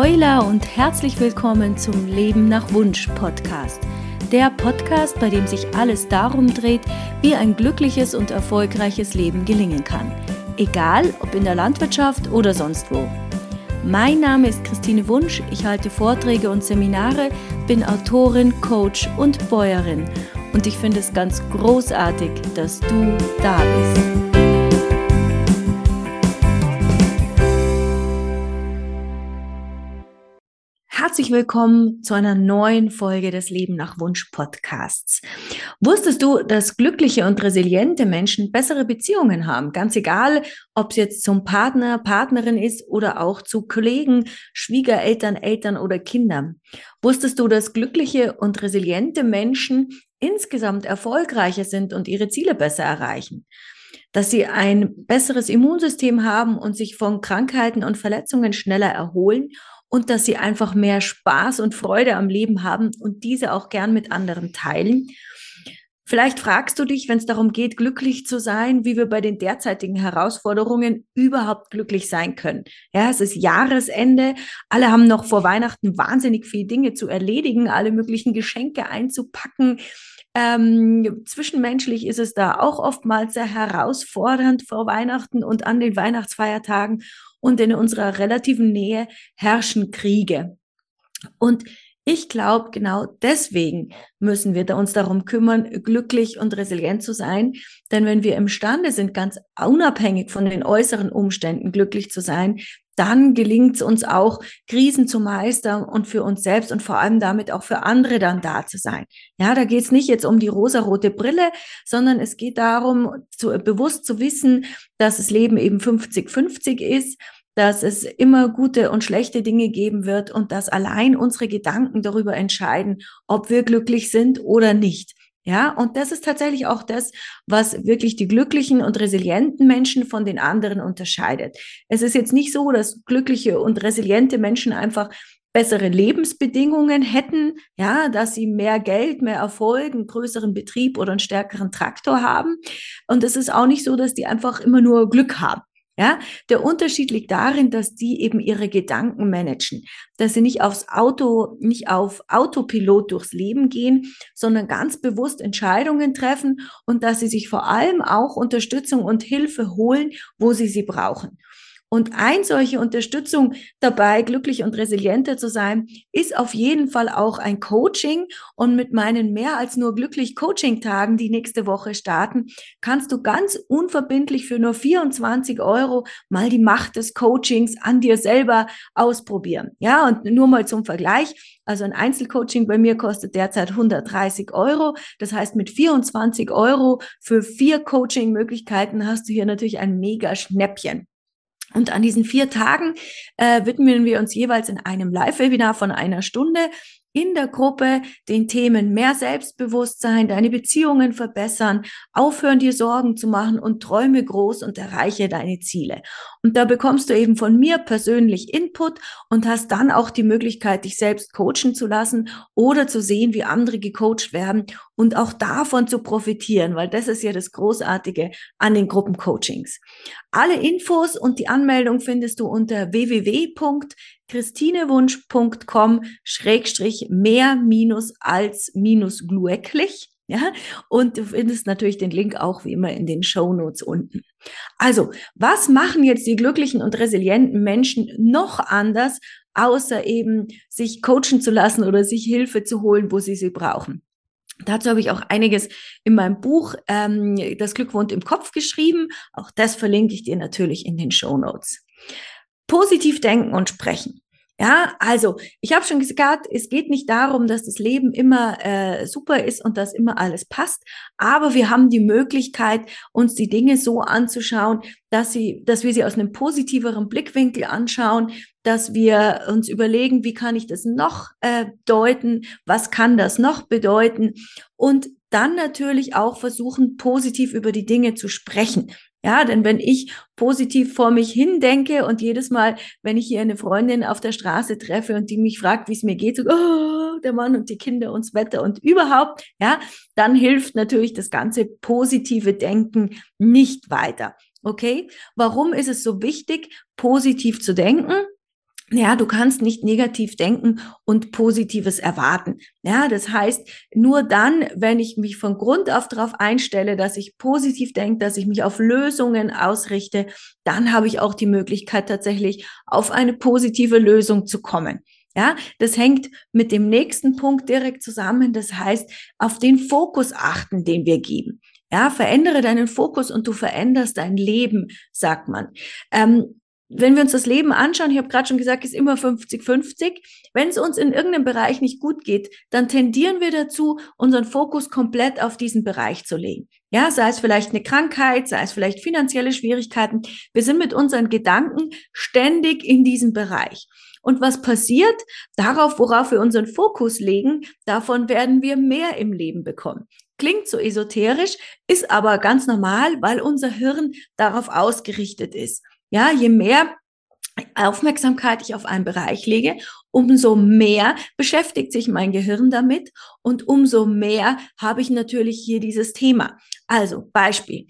Hola und herzlich willkommen zum Leben nach Wunsch Podcast. Der Podcast, bei dem sich alles darum dreht, wie ein glückliches und erfolgreiches Leben gelingen kann. Egal, ob in der Landwirtschaft oder sonst wo. Mein Name ist Christine Wunsch, ich halte Vorträge und Seminare, bin Autorin, Coach und Bäuerin. Und ich finde es ganz großartig, dass du da bist. Herzlich willkommen zu einer neuen Folge des Leben nach Wunsch Podcasts. Wusstest du, dass glückliche und resiliente Menschen bessere Beziehungen haben? Ganz egal, ob es jetzt zum Partner, Partnerin ist oder auch zu Kollegen, Schwiegereltern, Eltern oder Kindern. Wusstest du, dass glückliche und resiliente Menschen insgesamt erfolgreicher sind und ihre Ziele besser erreichen? Dass sie ein besseres Immunsystem haben und sich von Krankheiten und Verletzungen schneller erholen und dass sie einfach mehr Spaß und Freude am Leben haben und diese auch gern mit anderen teilen. Vielleicht fragst du dich, wenn es darum geht, glücklich zu sein, wie wir bei den derzeitigen Herausforderungen überhaupt glücklich sein können. Ja, es ist Jahresende, alle haben noch vor Weihnachten wahnsinnig viele Dinge zu erledigen, alle möglichen Geschenke einzupacken. Zwischenmenschlich ist es da auch oftmals sehr herausfordernd vor Weihnachten und an den Weihnachtsfeiertagen. Und in unserer relativen Nähe herrschen Kriege. Und ich glaube, genau deswegen müssen wir uns darum kümmern, glücklich und resilient zu sein. Denn wenn wir imstande sind, ganz unabhängig von den äußeren Umständen glücklich zu sein, dann gelingt es uns auch, Krisen zu meistern und für uns selbst und vor allem damit auch für andere dann da zu sein. Ja, da geht es nicht jetzt um die rosarote Brille, sondern es geht darum, bewusst zu wissen, dass das Leben eben 50-50 ist, dass es immer gute und schlechte Dinge geben wird und dass allein unsere Gedanken darüber entscheiden, ob wir glücklich sind oder nicht. Ja, und das ist tatsächlich auch das, was wirklich die glücklichen und resilienten Menschen von den anderen unterscheidet. Es ist jetzt nicht so, dass glückliche und resiliente Menschen einfach bessere Lebensbedingungen hätten, ja, dass sie mehr Geld, mehr Erfolg, einen größeren Betrieb oder einen stärkeren Traktor haben. Und es ist auch nicht so, dass die einfach immer nur Glück haben. Ja, der Unterschied liegt darin, dass die eben ihre Gedanken managen, dass sie nicht auf Autopilot durchs Leben gehen, sondern ganz bewusst Entscheidungen treffen und dass sie sich vor allem auch Unterstützung und Hilfe holen, wo sie brauchen. Und solche Unterstützung dabei, glücklich und resilienter zu sein, ist auf jeden Fall auch ein Coaching. Und mit meinen mehr als nur glücklich Coaching-Tagen, die nächste Woche starten, kannst du ganz unverbindlich für nur 24 € mal die Macht des Coachings an dir selber ausprobieren. Ja, und nur mal zum Vergleich. Also ein Einzelcoaching bei mir kostet derzeit 130 €. Das heißt, mit 24 € für 4 Coaching-Möglichkeiten hast du hier natürlich ein mega Schnäppchen. Und an diesen 4 Tagen widmen wir uns jeweils in einem Live-Webinar von 1 Stunde in der Gruppe den Themen mehr Selbstbewusstsein, deine Beziehungen verbessern, aufhören dir Sorgen zu machen und träume groß und erreiche deine Ziele. Und da bekommst du eben von mir persönlich Input und hast dann auch die Möglichkeit, dich selbst coachen zu lassen oder zu sehen, wie andere gecoacht werden und auch davon zu profitieren, weil das ist ja das Großartige an den Gruppencoachings. Alle Infos und die Anmeldung findest du unter www.christinewunsch.com/mehr-als-glücklich. Ja, und du findest natürlich den Link auch wie immer in den Shownotes unten. Also, was machen jetzt die glücklichen und resilienten Menschen noch anders, außer eben sich coachen zu lassen oder sich Hilfe zu holen, wo sie brauchen? Dazu habe ich auch einiges in meinem Buch Das Glück wohnt im Kopf geschrieben. Auch das verlinke ich dir natürlich in den Shownotes. Positiv denken und sprechen. Ja, also ich habe schon gesagt, es geht nicht darum, dass das Leben immer super ist und dass immer alles passt, aber wir haben die Möglichkeit, uns die Dinge so anzuschauen, dass wir sie aus einem positiveren Blickwinkel anschauen, dass wir uns überlegen, wie kann ich das noch deuten, was kann das noch bedeuten und dann natürlich auch versuchen, positiv über die Dinge zu sprechen. Ja, denn wenn ich positiv vor mich hindenke und jedes Mal, wenn ich hier eine Freundin auf der Straße treffe und die mich fragt, wie es mir geht, so, oh, der Mann und die Kinder und das Wetter und überhaupt, ja, dann hilft natürlich das ganze positive Denken nicht weiter. Okay? Warum ist es so wichtig, positiv zu denken? Ja, du kannst nicht negativ denken und Positives erwarten. Ja, das heißt, nur dann, wenn ich mich von Grund auf darauf einstelle, dass ich positiv denke, dass ich mich auf Lösungen ausrichte, dann habe ich auch die Möglichkeit, tatsächlich auf eine positive Lösung zu kommen. Ja, das hängt mit dem nächsten Punkt direkt zusammen. Das heißt, auf den Fokus achten, den wir geben. Ja, verändere deinen Fokus und du veränderst dein Leben, sagt man. Wenn wir uns das Leben anschauen, ich habe gerade schon gesagt, ist immer 50-50. Wenn es uns in irgendeinem Bereich nicht gut geht, dann tendieren wir dazu, unseren Fokus komplett auf diesen Bereich zu legen. Ja, sei es vielleicht eine Krankheit, sei es vielleicht finanzielle Schwierigkeiten. Wir sind mit unseren Gedanken ständig in diesem Bereich. Und was passiert? Darauf, worauf wir unseren Fokus legen, davon werden wir mehr im Leben bekommen. Klingt so esoterisch, ist aber ganz normal, weil unser Hirn darauf ausgerichtet ist. Ja, je mehr Aufmerksamkeit ich auf einen Bereich lege, umso mehr beschäftigt sich mein Gehirn damit und umso mehr habe ich natürlich hier dieses Thema. Also Beispiel,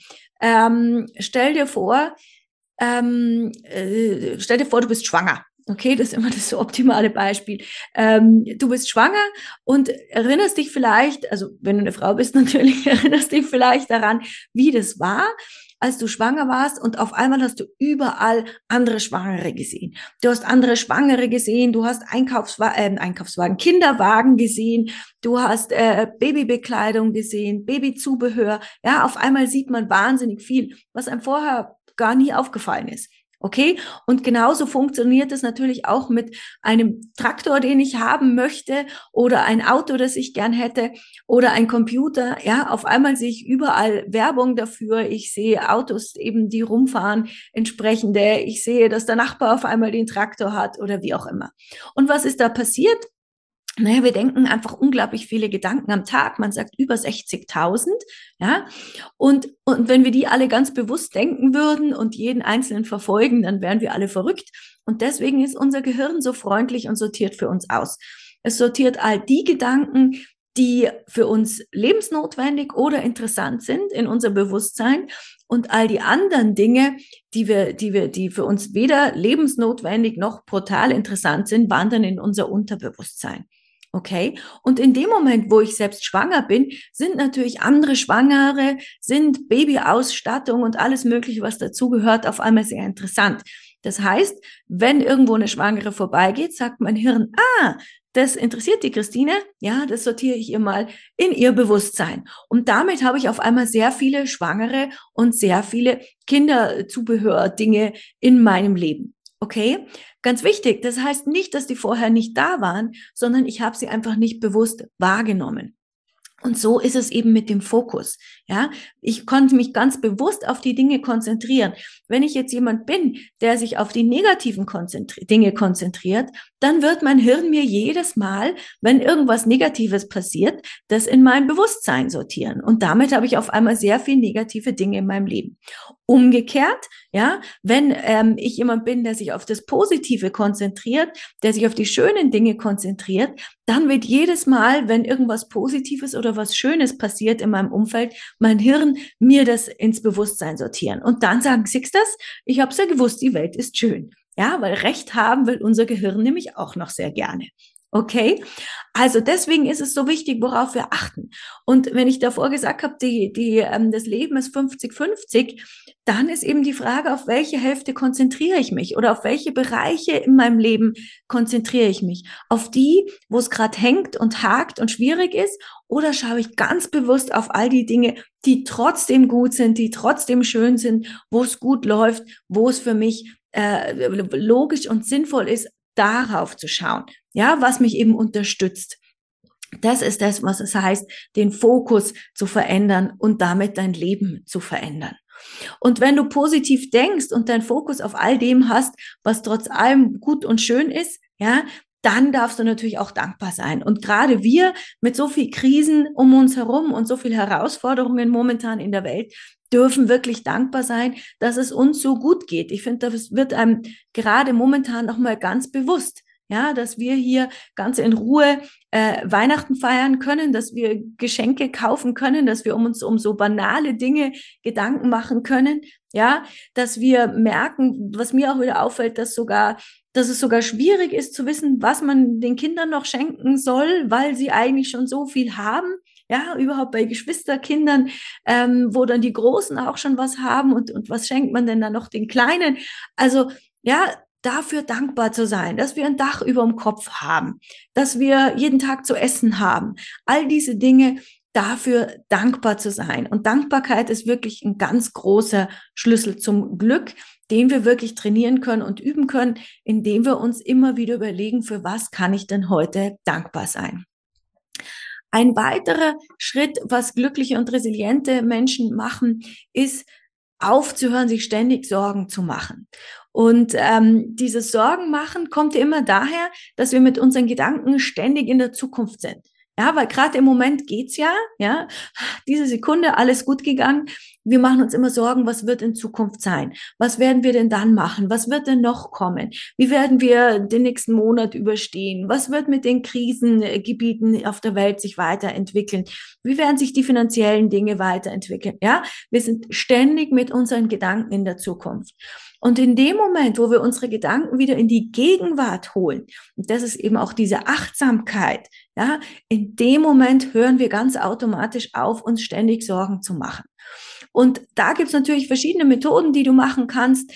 stell dir vor, du bist schwanger. Okay, das ist immer das so optimale Beispiel. Du bist schwanger und erinnerst dich vielleicht, also wenn du eine Frau bist natürlich, erinnerst dich vielleicht daran, wie das war, als du schwanger warst und auf einmal hast du überall andere Schwangere gesehen. Du hast andere Schwangere gesehen, du hast Einkaufswagen, Kinderwagen gesehen, du hast Babybekleidung gesehen, Babyzubehör. Ja, auf einmal sieht man wahnsinnig viel, was einem vorher gar nie aufgefallen ist. Okay? Und genauso funktioniert es natürlich auch mit einem Traktor, den ich haben möchte oder ein Auto, das ich gern hätte oder ein Computer. Ja, auf einmal sehe ich überall Werbung dafür. Ich sehe Autos eben, die rumfahren, entsprechende. Ich sehe, dass der Nachbar auf einmal den Traktor hat oder wie auch immer. Und was ist da passiert? Naja, wir denken einfach unglaublich viele Gedanken am Tag. Man sagt über 60.000, ja. Und wenn wir die alle ganz bewusst denken würden und jeden einzelnen verfolgen, dann wären wir alle verrückt. Und deswegen ist unser Gehirn so freundlich und sortiert für uns aus. Es sortiert all die Gedanken, die für uns lebensnotwendig oder interessant sind in unser Bewusstsein und all die anderen Dinge, die für uns weder lebensnotwendig noch brutal interessant sind, wandern in unser Unterbewusstsein. Okay. Und in dem Moment, wo ich selbst schwanger bin, sind natürlich andere Schwangere, sind Babyausstattung und alles Mögliche, was dazugehört, auf einmal sehr interessant. Das heißt, wenn irgendwo eine Schwangere vorbeigeht, sagt mein Hirn, das interessiert die Christine, ja, das sortiere ich ihr mal in ihr Bewusstsein. Und damit habe ich auf einmal sehr viele Schwangere und sehr viele Kinderzubehör-Dinge in meinem Leben. Okay? Ganz wichtig, das heißt nicht, dass die vorher nicht da waren, sondern ich habe sie einfach nicht bewusst wahrgenommen. Und so ist es eben mit dem Fokus. Ja, ich konnte mich ganz bewusst auf die Dinge konzentrieren. Wenn ich jetzt jemand bin, der sich auf die negativen Dinge konzentriert, dann wird mein Hirn mir jedes Mal, wenn irgendwas Negatives passiert, das in mein Bewusstsein sortieren. Und damit habe ich auf einmal sehr viel negative Dinge in meinem Leben. Umgekehrt, ja, wenn ich jemand bin, der sich auf das Positive konzentriert, der sich auf die schönen Dinge konzentriert, dann wird jedes Mal, wenn irgendwas Positives oder was Schönes passiert in meinem Umfeld, mein Hirn mir das ins Bewusstsein sortieren. Und dann sagen, siehst du das? Ich habe es ja gewusst, die Welt ist schön. Ja, weil Recht haben will unser Gehirn nämlich auch noch sehr gerne. Okay, also deswegen ist es so wichtig, worauf wir achten. Und wenn ich davor gesagt habe, das Leben ist 50-50, dann ist eben die Frage, auf welche Hälfte konzentriere ich mich oder auf welche Bereiche in meinem Leben konzentriere ich mich? Auf die, wo es gerade hängt und hakt und schwierig ist, oder schaue ich ganz bewusst auf all die Dinge, die trotzdem gut sind, die trotzdem schön sind, wo es gut läuft, wo es für mich logisch und sinnvoll ist, darauf zu schauen, ja, was mich eben unterstützt. Das ist das, was es heißt, den Fokus zu verändern und damit dein Leben zu verändern. Und wenn du positiv denkst und deinen Fokus auf all dem hast, was trotz allem gut und schön ist, ja, dann darfst du natürlich auch dankbar sein. Und gerade wir mit so viel Krisen um uns herum und so viel Herausforderungen momentan in der Welt dürfen wirklich dankbar sein, dass es uns so gut geht. Ich finde, das wird einem gerade momentan noch mal ganz bewusst. ja, dass wir hier ganz in Ruhe Weihnachten feiern können, dass wir Geschenke kaufen können, dass wir uns um so banale Dinge Gedanken machen können, ja, dass wir merken, was mir auch wieder auffällt, dass es sogar schwierig ist zu wissen, was man den Kindern noch schenken soll, weil sie eigentlich schon so viel haben. Ja, überhaupt bei Geschwisterkindern, wo dann die Großen auch schon was haben und was schenkt man denn dann noch den Kleinen? Also ja, dafür dankbar zu sein, dass wir ein Dach über dem Kopf haben, dass wir jeden Tag zu essen haben. All diese Dinge, dafür dankbar zu sein. Und Dankbarkeit ist wirklich ein ganz großer Schlüssel zum Glück, den wir wirklich trainieren können und üben können, indem wir uns immer wieder überlegen, für was kann ich denn heute dankbar sein? Ein weiterer Schritt, was glückliche und resiliente Menschen machen, ist aufzuhören, sich ständig Sorgen zu machen. Und dieses Sorgen machen kommt immer daher, dass wir mit unseren Gedanken ständig in der Zukunft sind. Ja, weil gerade im Moment geht's ja, diese Sekunde alles gut gegangen. Wir machen uns immer Sorgen, was wird in Zukunft sein? Was werden wir denn dann machen? Was wird denn noch kommen? Wie werden wir den nächsten Monat überstehen? Was wird mit den Krisengebieten auf der Welt sich weiterentwickeln? Wie werden sich die finanziellen Dinge weiterentwickeln? Ja, wir sind ständig mit unseren Gedanken in der Zukunft. Und in dem Moment, wo wir unsere Gedanken wieder in die Gegenwart holen, und das ist eben auch diese Achtsamkeit, ja, in dem Moment hören wir ganz automatisch auf, uns ständig Sorgen zu machen. Und da gibt's natürlich verschiedene Methoden, die du machen kannst,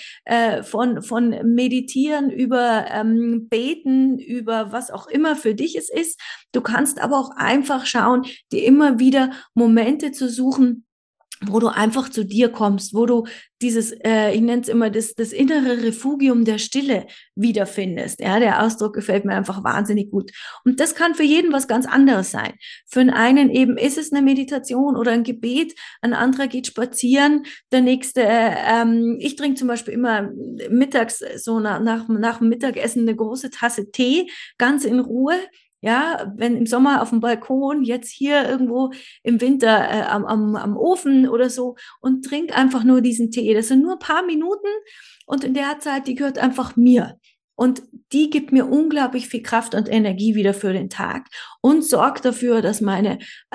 von Meditieren über Beten, über was auch immer für dich es ist. Du kannst aber auch einfach schauen, dir immer wieder Momente zu suchen, wo du einfach zu dir kommst, wo du dieses, ich nenne es immer das innere Refugium der Stille wiederfindest. Ja, der Ausdruck gefällt mir einfach wahnsinnig gut. Und das kann für jeden was ganz anderes sein. Für einen eben ist es eine Meditation oder ein Gebet, ein anderer geht spazieren, der nächste, ich trinke zum Beispiel immer mittags so nach dem Mittagessen eine große Tasse Tee, ganz in Ruhe. Ja, wenn im Sommer auf dem Balkon, jetzt hier irgendwo im Winter am Ofen oder so und trink einfach nur diesen Tee. Das sind nur ein paar Minuten und in der Zeit, die gehört einfach mir. Und die gibt mir unglaublich viel Kraft und Energie wieder für den Tag und sorgt dafür, dass meine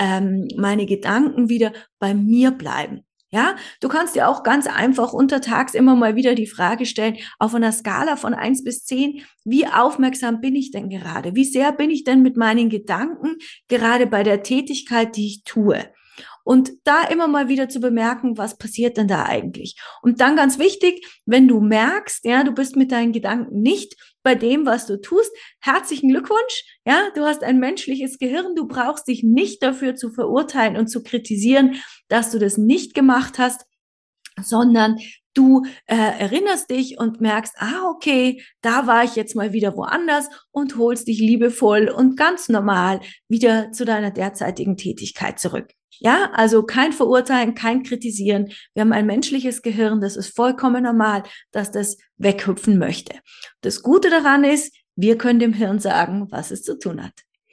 Gedanken wieder bei mir bleiben. Ja, du kannst dir auch ganz einfach untertags immer mal wieder die Frage stellen, auf einer Skala von 1 bis 10, wie aufmerksam bin ich denn gerade? Wie sehr bin ich denn mit meinen Gedanken gerade bei der Tätigkeit, die ich tue? Und da immer mal wieder zu bemerken, was passiert denn da eigentlich? Und dann ganz wichtig, wenn du merkst, ja, du bist mit deinen Gedanken nicht bei dem, was du tust, herzlichen Glückwunsch. Ja, du hast ein menschliches Gehirn. Du brauchst dich nicht dafür zu verurteilen und zu kritisieren, dass du das nicht gemacht hast, sondern du erinnerst dich und merkst, okay, da war ich jetzt mal wieder woanders und holst dich liebevoll und ganz normal wieder zu deiner derzeitigen Tätigkeit zurück. Ja, also kein Verurteilen, kein Kritisieren. Wir haben ein menschliches Gehirn, das ist vollkommen normal, dass das weghüpfen möchte. Das Gute daran ist, wir können dem Hirn sagen, was es zu tun hat.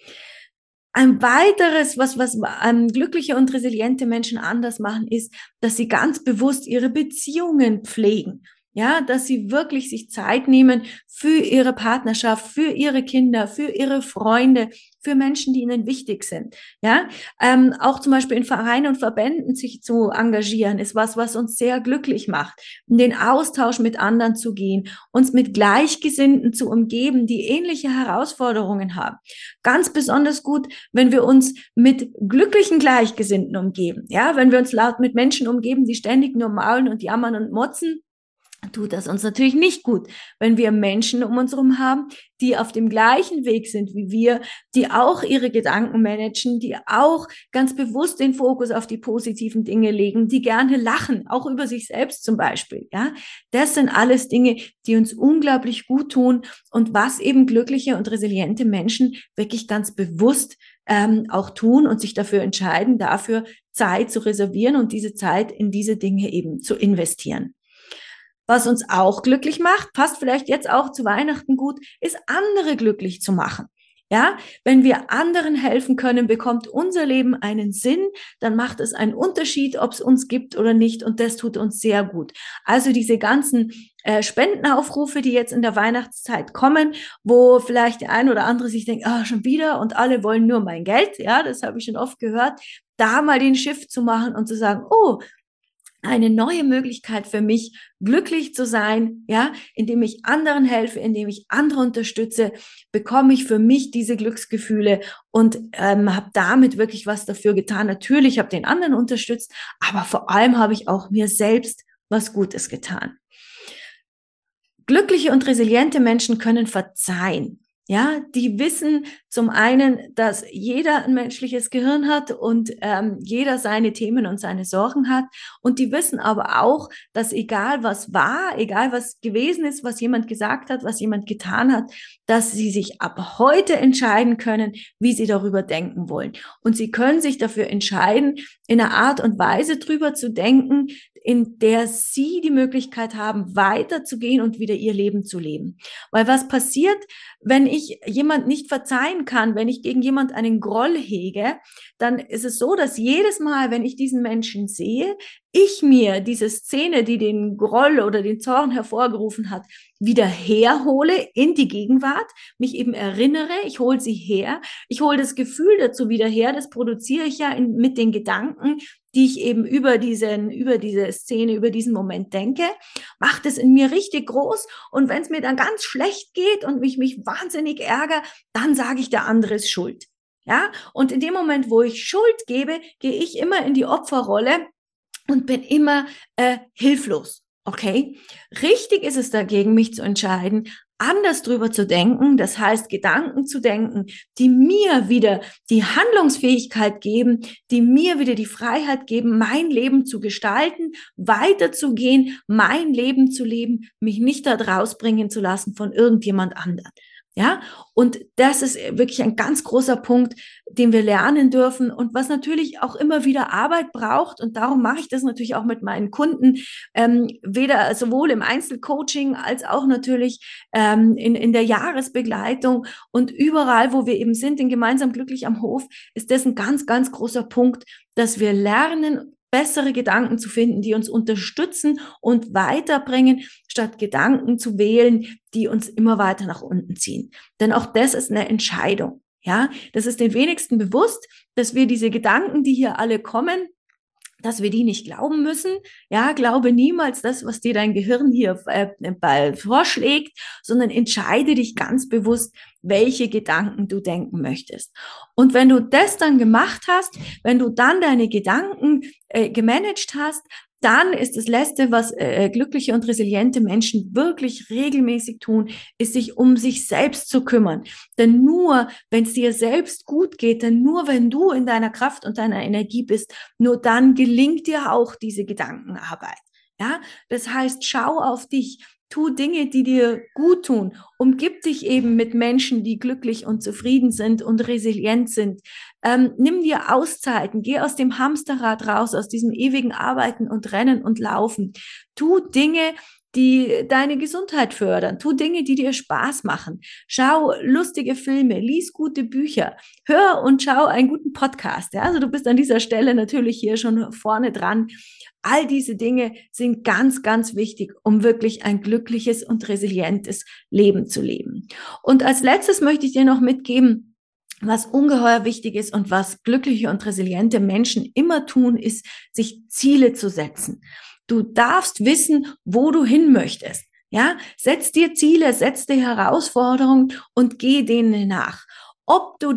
Ein weiteres, was glückliche und resiliente Menschen anders machen, ist, dass sie ganz bewusst ihre Beziehungen pflegen. Ja, dass sie wirklich sich Zeit nehmen für ihre Partnerschaft, für ihre Kinder, für ihre Freunde, für Menschen, die ihnen wichtig sind. Ja, auch zum Beispiel in Vereinen und Verbänden sich zu engagieren, ist was uns sehr glücklich macht. In den Austausch mit anderen zu gehen, uns mit Gleichgesinnten zu umgeben, die ähnliche Herausforderungen haben. Ganz besonders gut, wenn wir uns mit glücklichen Gleichgesinnten umgeben. Ja, wenn wir uns laut mit Menschen umgeben, die ständig nur maulen und jammern und motzen, tut das uns natürlich nicht gut, wenn wir Menschen um uns herum haben, die auf dem gleichen Weg sind wie wir, die auch ihre Gedanken managen, die auch ganz bewusst den Fokus auf die positiven Dinge legen, die gerne lachen, auch über sich selbst zum Beispiel. Ja, das sind alles Dinge, die uns unglaublich gut tun und was eben glückliche und resiliente Menschen wirklich ganz bewusst auch tun und sich dafür entscheiden, dafür Zeit zu reservieren und diese Zeit in diese Dinge eben zu investieren. Was uns auch glücklich macht, passt vielleicht jetzt auch zu Weihnachten gut, ist andere glücklich zu machen. Ja, wenn wir anderen helfen können, bekommt unser Leben einen Sinn, dann macht es einen Unterschied, ob es uns gibt oder nicht, und das tut uns sehr gut. Also diese ganzen Spendenaufrufe, die jetzt in der Weihnachtszeit kommen, wo vielleicht der ein oder andere sich denkt, schon wieder und alle wollen nur mein Geld, ja, das habe ich schon oft gehört, da mal den Shift zu machen und zu sagen, oh, eine neue Möglichkeit für mich, glücklich zu sein, ja, indem ich anderen helfe, indem ich andere unterstütze, bekomme ich für mich diese Glücksgefühle und habe damit wirklich was dafür getan. Natürlich habe den anderen unterstützt, aber vor allem habe ich auch mir selbst was Gutes getan. Glückliche und resiliente Menschen können verzeihen. Ja, die wissen zum einen, dass jeder ein menschliches Gehirn hat und jeder seine Themen und seine Sorgen hat. Und die wissen aber auch, dass egal was war, egal was gewesen ist, was jemand gesagt hat, was jemand getan hat, dass sie sich ab heute entscheiden können, wie sie darüber denken wollen. Und sie können sich dafür entscheiden, in einer Art und Weise drüber zu denken, in der sie die Möglichkeit haben, weiterzugehen und wieder ihr Leben zu leben. Weil was passiert, wenn ich jemand nicht verzeihen kann, wenn ich gegen jemand einen Groll hege, dann ist es so, dass jedes Mal, wenn ich diesen Menschen sehe, ich mir diese Szene, die den Groll oder den Zorn hervorgerufen hat, wieder herhole in die Gegenwart, mich eben erinnere, ich hole sie her, ich hole das Gefühl dazu wieder her, das produziere ich ja mit den Gedanken, die ich eben über diese Szene, über diesen Moment denke, macht es in mir richtig groß, und wenn es mir dann ganz schlecht geht und mich wahnsinnig ärgere, dann sage ich, der andere ist schuld. Ja, und in dem Moment, wo ich Schuld gebe, gehe ich immer in die Opferrolle und bin immer hilflos. Okay? Richtig ist es dagegen, mich zu entscheiden, anders drüber zu denken, das heißt Gedanken zu denken, die mir wieder die Handlungsfähigkeit geben, die mir wieder die Freiheit geben, mein Leben zu gestalten, weiterzugehen, mein Leben zu leben, mich nicht da rausbringen zu lassen von irgendjemand anderem. Ja, und das ist wirklich ein ganz großer Punkt, den wir lernen dürfen und was natürlich auch immer wieder Arbeit braucht. Und darum mache ich das natürlich auch mit meinen Kunden, sowohl im Einzelcoaching als auch natürlich in der Jahresbegleitung und überall, wo wir eben sind, in Gemeinsam glücklich am Hof, ist das ein ganz, ganz großer Punkt, dass wir lernen, bessere Gedanken zu finden, die uns unterstützen und weiterbringen, statt Gedanken zu wählen, die uns immer weiter nach unten ziehen. Denn auch das ist eine Entscheidung. Ja, das ist den wenigsten bewusst, dass wir diese Gedanken, die hier alle kommen, dass wir die nicht glauben müssen. Ja, glaube niemals das, was dir dein Gehirn hier vorschlägt, sondern entscheide dich ganz bewusst, welche Gedanken du denken möchtest. Und wenn du das dann gemacht hast, wenn du dann deine Gedanken gemanagt hast, dann ist das Letzte, was glückliche und resiliente Menschen wirklich regelmäßig tun, ist sich um sich selbst zu kümmern. Denn nur, wenn es dir selbst gut geht, denn nur wenn du in deiner Kraft und deiner Energie bist, nur dann gelingt dir auch diese Gedankenarbeit. Ja, das heißt, schau auf dich. Tu Dinge, die dir gut tun. Umgib dich eben mit Menschen, die glücklich und zufrieden sind und resilient sind. Nimm dir Auszeiten, geh aus dem Hamsterrad raus, aus diesem ewigen Arbeiten und Rennen und Laufen. Tu Dinge, die deine Gesundheit fördern. Tu Dinge, die dir Spaß machen. Schau lustige Filme, lies gute Bücher, hör und schau einen guten Podcast. Ja? Also du bist an dieser Stelle natürlich hier schon vorne dran. All diese Dinge sind ganz, ganz wichtig, um wirklich ein glückliches und resilientes Leben zu leben. Und als letztes möchte ich dir noch mitgeben, was ungeheuer wichtig ist und was glückliche und resiliente Menschen immer tun, ist, sich Ziele zu setzen. Du darfst wissen, wo du hin möchtest. Ja, setz dir Ziele, setz dir Herausforderungen und geh denen nach. Ob du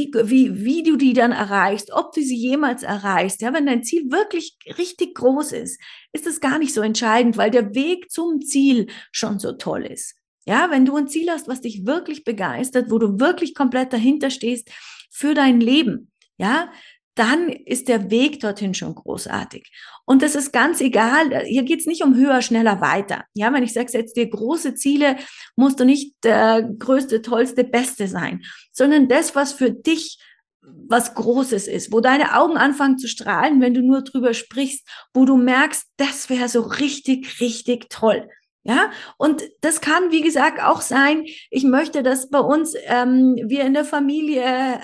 wie du die dann erreichst, ob du sie jemals erreichst, ja, wenn dein Ziel wirklich richtig groß ist es gar nicht so entscheidend, weil der Weg zum Ziel schon so toll ist. Ja, wenn du ein Ziel hast, was dich wirklich begeistert, wo du wirklich komplett dahinter stehst für dein Leben, ja, dann ist der Weg dorthin schon großartig. Und das ist ganz egal, hier geht's nicht um höher, schneller, weiter. Ja, wenn ich sage, setz dir große Ziele, musst du nicht der größte, tollste, beste sein, sondern das, was für dich was Großes ist, wo deine Augen anfangen zu strahlen, wenn du nur drüber sprichst, wo du merkst, das wäre so richtig, richtig toll. Ja, und das kann, wie gesagt, auch sein, ich möchte, dass bei uns wir in der Familie,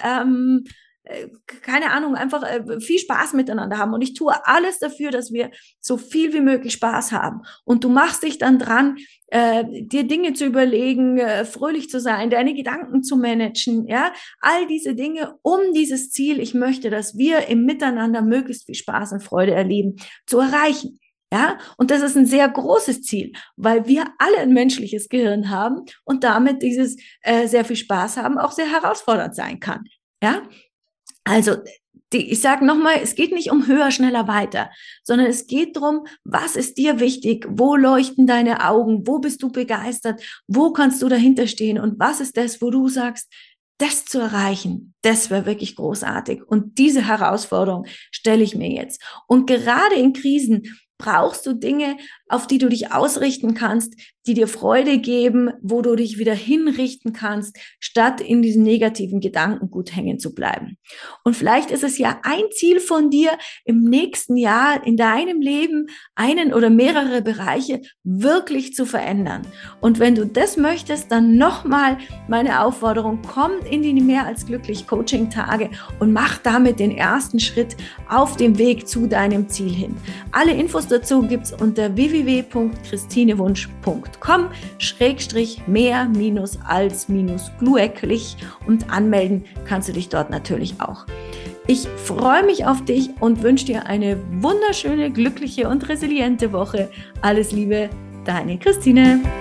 keine Ahnung, einfach viel Spaß miteinander haben. Und ich tue alles dafür, dass wir so viel wie möglich Spaß haben. Und du machst dich dann dran, dir Dinge zu überlegen, fröhlich zu sein, deine Gedanken zu managen, ja, all diese Dinge um dieses Ziel, ich möchte, dass wir im Miteinander möglichst viel Spaß und Freude erleben, zu erreichen. Ja, und das ist ein sehr großes Ziel, weil wir alle ein menschliches Gehirn haben und damit dieses sehr viel Spaß haben auch sehr herausfordernd sein kann. Ja, also ich sage nochmal, es geht nicht um höher, schneller, weiter, sondern es geht darum, was ist dir wichtig, wo leuchten deine Augen, wo bist du begeistert, wo kannst du dahinter stehen und was ist das, wo du sagst, das zu erreichen, das wäre wirklich großartig. Und diese Herausforderung stelle ich mir jetzt. Und gerade in Krisen brauchst du Dinge, auf die du dich ausrichten kannst, die dir Freude geben, wo du dich wieder hinrichten kannst, statt in diesen negativen Gedankengut hängen zu bleiben. Und vielleicht ist es ja ein Ziel von dir, im nächsten Jahr in deinem Leben einen oder mehrere Bereiche wirklich zu verändern. Und wenn du das möchtest, dann nochmal meine Aufforderung, komm in die Mehr als glücklich Coaching-Tage und mach damit den ersten Schritt auf dem Weg zu deinem Ziel hin. Alle Infos dazu gibt's unter www.christinewunsch.com/mehr-als-gluecklich und anmelden kannst du dich dort natürlich auch. Ich freue mich auf dich und wünsche dir eine wunderschöne, glückliche und resiliente Woche. Alles Liebe, deine Christine.